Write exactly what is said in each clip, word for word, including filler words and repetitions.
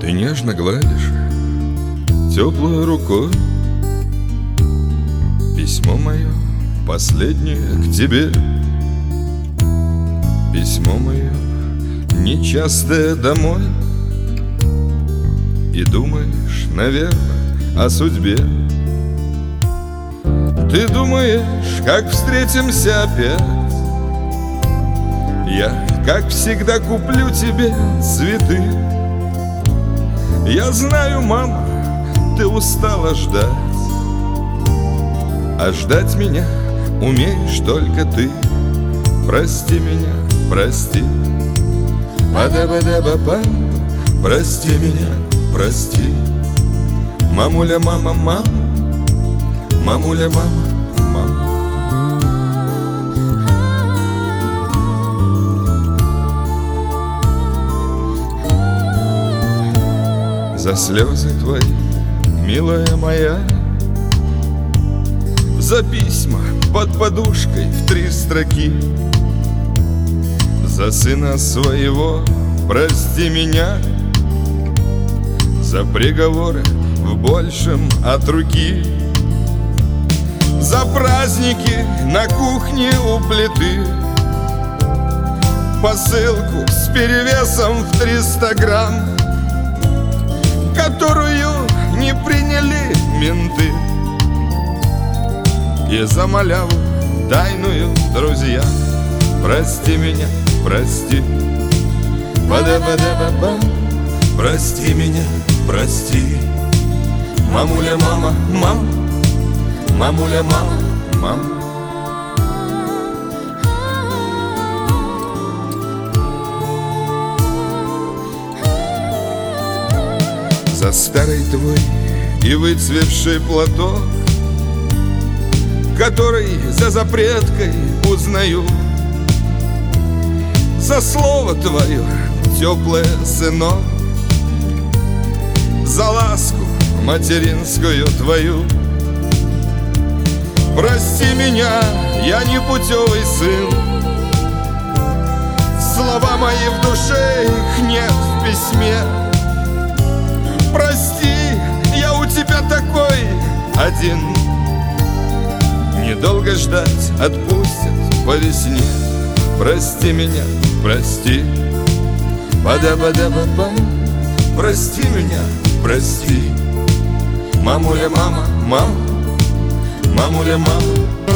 И нежно гладишь теплой рукой письмо мое последнее к тебе. Письмо мое нечастое домой. И думаешь, наверное, о судьбе. Ты думаешь, как встретимся опять. Я, как всегда, куплю тебе цветы. Я знаю, мама, ты устала ждать, а ждать меня умеешь только ты. Прости меня, прости. Ба-да-ба-да-ба-ба. Прости меня, прости. Мамуля, мама, мама. Мамуля, мама, мама. За слезы твои, милая моя, за письма под подушкой в три строки, за сына своего прости меня, за приговоры в большем от руки, за праздники на кухне у плиты, посылку с перевесом в триста грамм, которую не приняли менты, и за маляву тайную, друзья. Прости меня, прости. Ба-да-ба-да-ба-ба. Прости меня, прости. Мамуля, мама, мам. Мамуля, мама, мам. За старый твой и выцветший платок, который за запреткой узнаю, за слово твое теплое, сынок, за ласку материнскую твою. Прости меня, я не путевый сын. Слова мои в душе, их нет в письме. Прости, я у тебя такой один. Недолго ждать, отпустят по весне. Прости меня, прости. Ба-да-ба-да-ба-ба. Прости меня, прости. Мамуля, мама, мама. Мамуля, мама.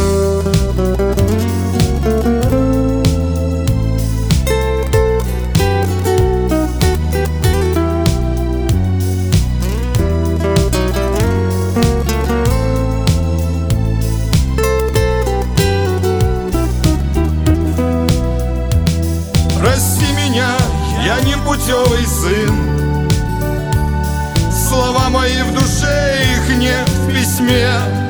Прости меня, я не путевый сын. Слова мои в душе, их нет в письме.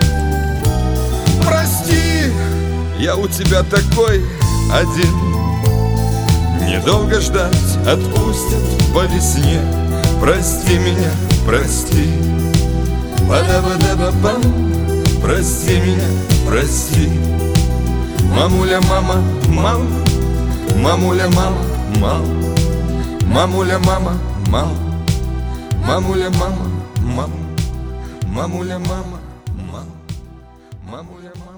Прости, я у тебя такой один. Недолго ждать, отпустят по весне. Прости меня, прости. Ба-да-ба-да-ба-бам. Прости меня, прости. Мамуля, мама, мам. Мамуля, мама, мам. Мамуля, мама, мам. Мамуля, мама, мам. Мамуля, мама, мам. Мамуля, мама.